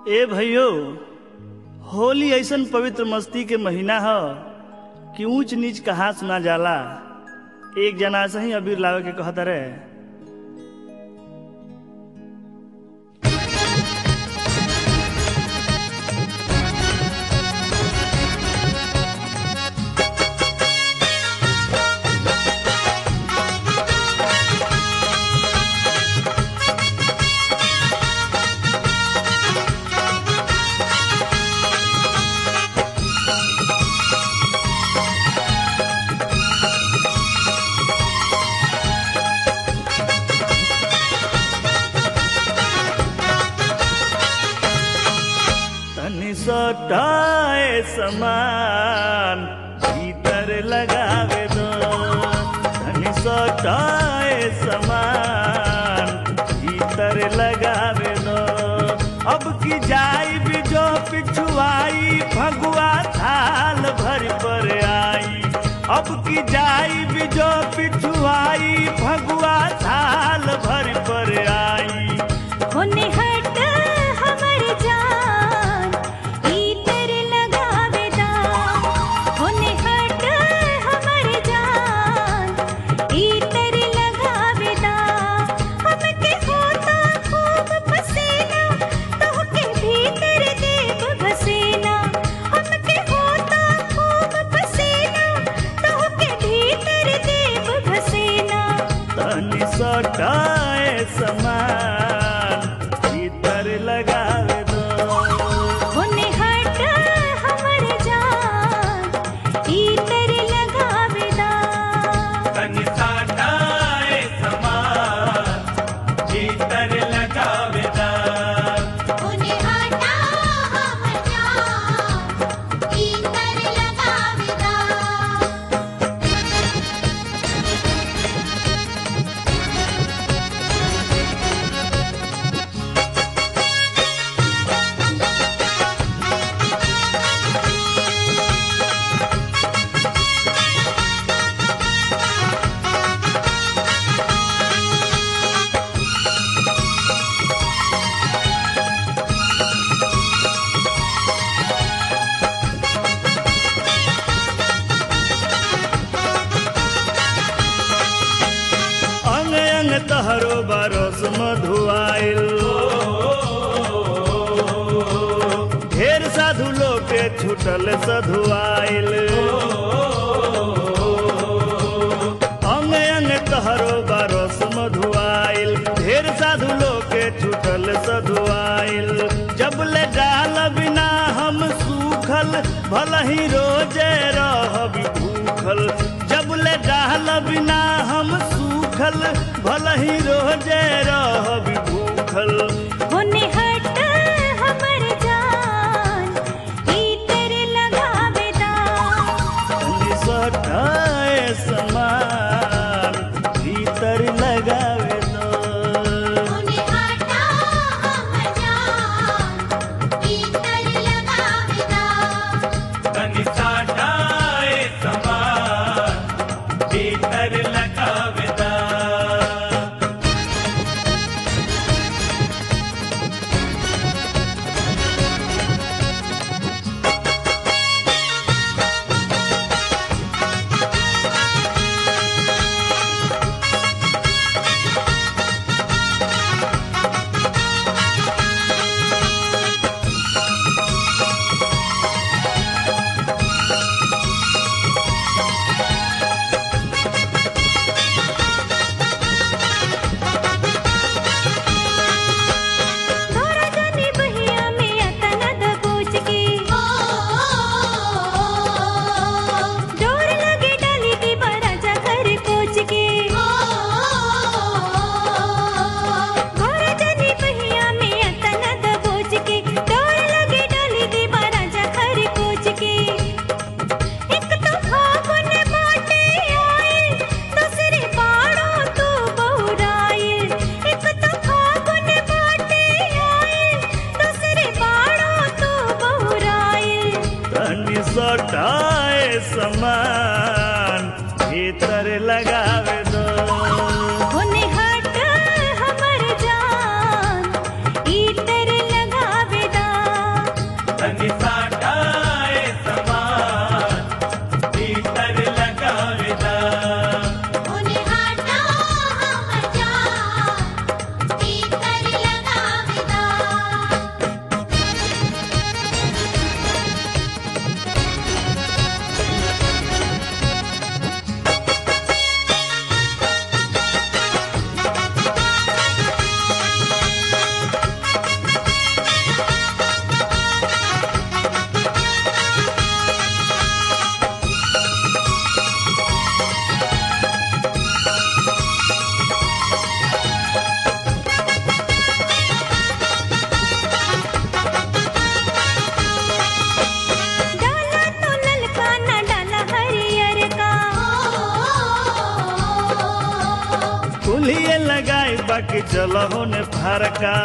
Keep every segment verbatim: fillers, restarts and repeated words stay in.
ए भैयो, होली ऐसन पवित्र मस्ती के महीना ह कि ऊंच नीच कहा सुना जाला। एक जना से ही अबीर लावे के कहत रहे। सटाए समान भीतर लगावे दो, धनी सटाए समान भीतर लगावे दो। अब की जाई भी जो पिछुआई भगुआ थाल भर पर आई। अब की जाई भी जो पिछुआई भगुआ थाल भर पर आई। होने हट हमर जान इतर लगावे दा, होने हट हमर जान इतर लगावे दा। हमके होता खूब पसीना तोहके भीतर देव भसेना। हमके होता खूब पसीना तोहके भीतर देव भसेना। तनी सटाए समान भीतर लगावे दो, होने हट हमर जान इतर लगावे दा। तनी सटाए समान भीतर लगावे दा। होने हट हमर जान इतर लगावे दा। अंग अंग तहरो बरस मधुआइल। ढेर साधु लोग के छूटल सधुआइल। अंग अंग तहरो बरस मधुआइल। ढेर साधु लोग के छूटल सधुआइल। जब ले डाल बिना हम सूखल भल ही रोजे रहबी भूखल। जब ले डाल बिना हम सूखल भल ही रोजे रहबी भूखल। होने हट हमर जान इतर लगावे दा। तनी सटाए समान भीतर लगावे दो, होने हट हमर जान इतर लगावे दा। तनी सटाए समान भीतर लगावे दा। लगाई बाकी चलो होने फरका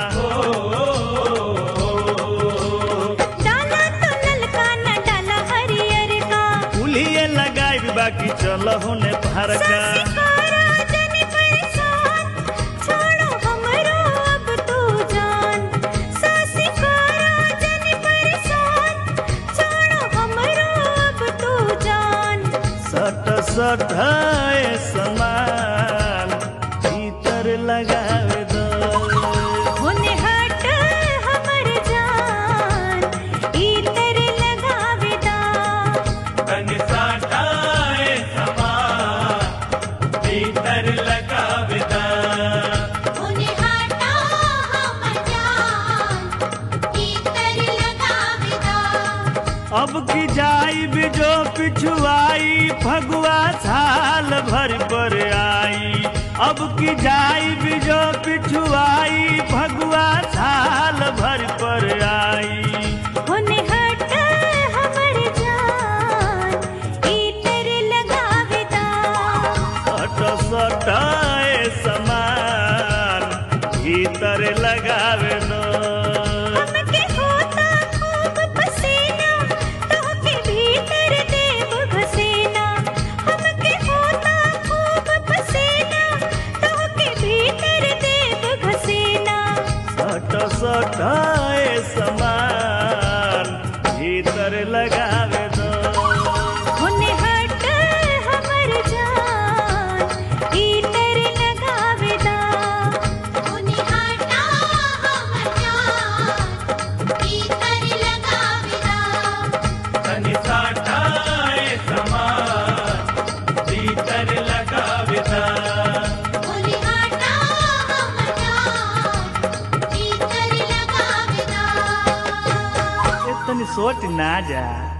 डाला तो ललका न डाला हरियर का पुलिये लगाई बाकी चलो होने फरका ससिकारा जनी परेशान छोड़ो हमरो अब तू जान ससिकारा जनी परेशान छोड़ो हमरो अब तू जान सट सट है समान भीतर लगावे दो होने हट हमर जान इतर लगावे दा तनि साटाए समान भीतर लगाविदा होने हटा हमर जान इतर लगावे दा अब की जाई भी जो पिछुआई फगुआ साल भर पर आई अब की जाई भी जो पिछुआई फगुआ साल भर पर आई होने हट हमर जान इतर लगावे दा सट सटाए समान भीतर लगावे दो हमके होता खूब पसीना तोहके भीतर देव घसेना हमके होता खूब पसीना तोहके भीतर देव घसेना सट सटाए समान भीतर लगावे दो होने हट हमर जान इतर लगावे दा होने हटा हमर जान इतर लगावे दा तनि साटाए समान भीतर लगाविदा होने हटा हमर जान इतर लगावे दा इतनी सोच ना जा।